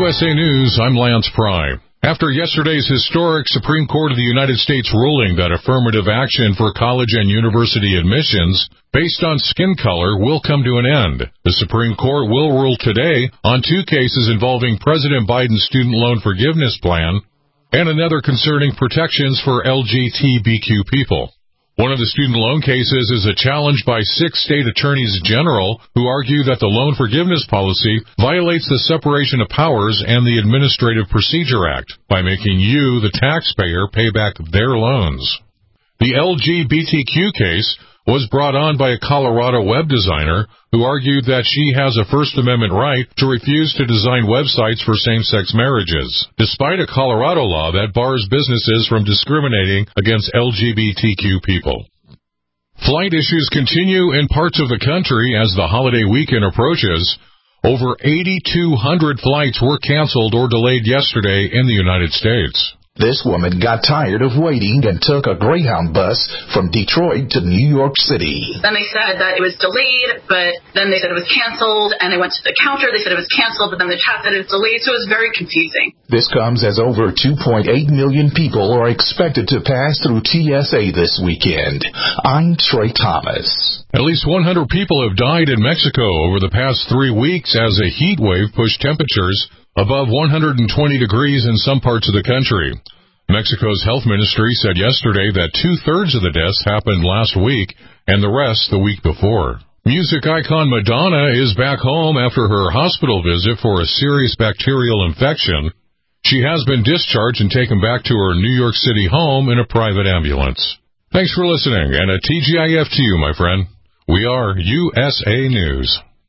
USA News, I'm Lance Pry. After yesterday's historic Supreme Court of the United States ruling that affirmative action for college and university admissions based on skin color will come to an end, the Supreme Court will rule today on two cases involving President Biden's student loan forgiveness plan and another concerning protections for LGBTQ people. One of the student loan cases is a challenge by 6 state attorneys general who argue that the loan forgiveness policy violates the separation of powers and the Administrative Procedure Act by making you, the taxpayer, pay back their loans. The LGBTQ case was brought on by a Colorado web designer who argued that she has a First Amendment right to refuse to design websites for same-sex marriages, despite a Colorado law that bars businesses from discriminating against LGBTQ people. Flight issues continue in parts of the country as the holiday weekend approaches. Over 8,200 flights were canceled or delayed yesterday in the United States. This woman got tired of waiting and took a Greyhound bus from Detroit to New York City. Then they said that it was delayed, but then they said it was canceled, and they went to the counter, they said it was canceled, but then the chat said it was delayed, so it was very confusing. This comes as over 2.8 million people are expected to pass through TSA this weekend. I'm Trey Thomas. At least 100 people have died in Mexico over the past 3 weeks as a heat wave pushed temperatures above 120 degrees in some parts of the country. Mexico's health ministry said yesterday that 2/3 of the deaths happened last week and the rest the week before. Music icon Madonna is back home after her hospital visit for a serious bacterial infection. She has been discharged and taken back to her New York City home in a private ambulance. Thanks for listening, and a TGIF to you, my friend. We are USA News.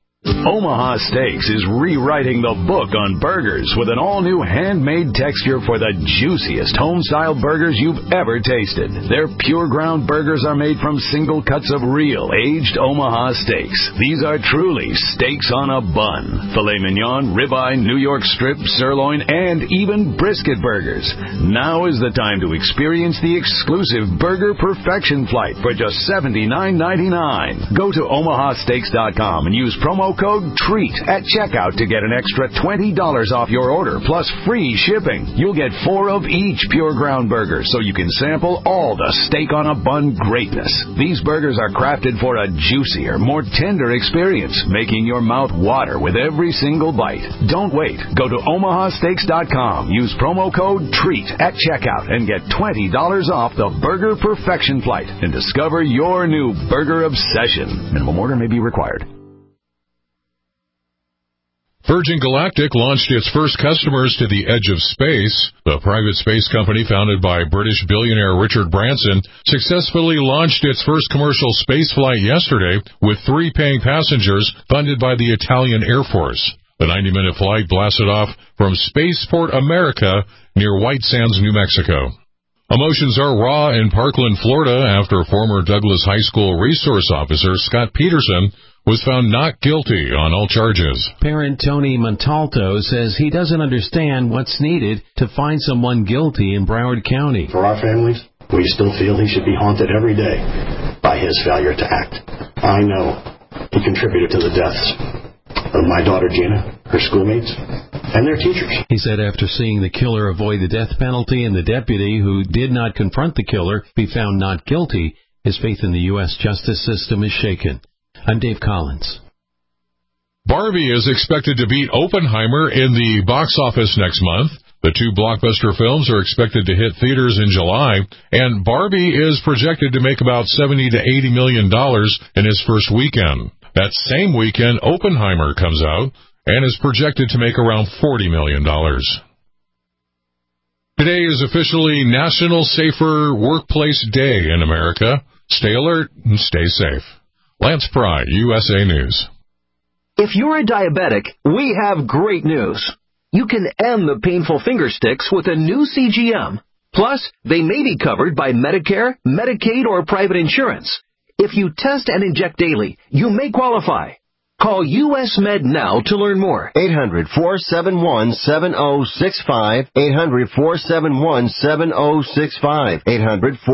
Omaha Steaks is rewriting the book on burgers with an all-new handmade texture for the juiciest home-style burgers you've ever tasted. Their pure ground burgers are made from single cuts of real, aged Omaha steaks. These are truly steaks on a bun. Filet mignon, ribeye, New York strip, sirloin, and even brisket burgers. Now is the time to experience the exclusive Burger Perfection Flight for just $79.99. Go to omahasteaks.com and use promo code TREAT at checkout to get an extra $20 off your order, plus free shipping. You'll get 4 of each pure ground burger, so you can sample all the steak on a bun greatness. These burgers are crafted for a juicier, more tender experience, making your mouth water with every single bite. Don't wait. Go to omahasteaks.com. Use promo code TREAT at checkout and get $20 off the Burger Perfection Flight and discover your new burger obsession. Minimum order may be required. Virgin Galactic launched its first customers to the edge of space. The private space company founded by British billionaire Richard Branson successfully launched its first commercial space flight yesterday with 3 paying passengers funded by the Italian Air Force. The 90-minute flight blasted off from Spaceport America near White Sands, New Mexico. Emotions are raw in Parkland, Florida, after former Douglas High School resource officer Scott Peterson was found not guilty on all charges. Parent Tony Montalto says he doesn't understand what's needed to find someone guilty in Broward County. For our families, we still feel he should be haunted every day by his failure to act. I know he contributed to the deaths of my daughter Gina, her schoolmates, and their teachers. He said after seeing the killer avoid the death penalty and the deputy who did not confront the killer be found not guilty, his faith in the U.S. justice system is shaken. I'm Dave Collins. Barbie is expected to beat Oppenheimer in the box office next month. The 2 blockbuster films are expected to hit theaters in July, and Barbie is projected to make about $70 to $80 million in its first weekend. That same weekend, Oppenheimer comes out and is projected to make around $40 million. Today is officially National Safer Workplace Day in America. Stay alert and stay safe. Lance Pry, USA News. If you're a diabetic, we have great news. You can end the painful finger sticks with a new CGM. Plus, they may be covered by Medicare, Medicaid, or private insurance. If you test and inject daily, you may qualify. Call US Med now to learn more. 800-471-7065. 800-471-7065.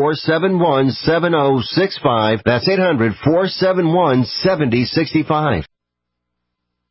800-471-7065. That's 800-471-7065.